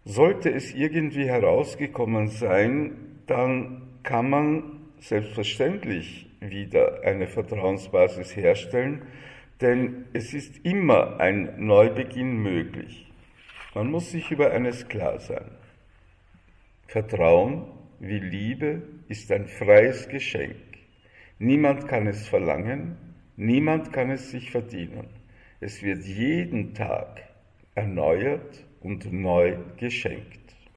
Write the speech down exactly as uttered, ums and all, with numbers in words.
Sollte es irgendwie herausgekommen sein, dann kann man selbstverständlich wieder eine Vertrauensbasis herstellen, denn es ist immer ein Neubeginn möglich. Man muss sich über eines klar sein. Vertrauen wie Liebe ist ein freies Geschenk. Niemand kann es verlangen, niemand kann es sich verdienen. Es wird jeden Tag erneuert und neu geschenkt.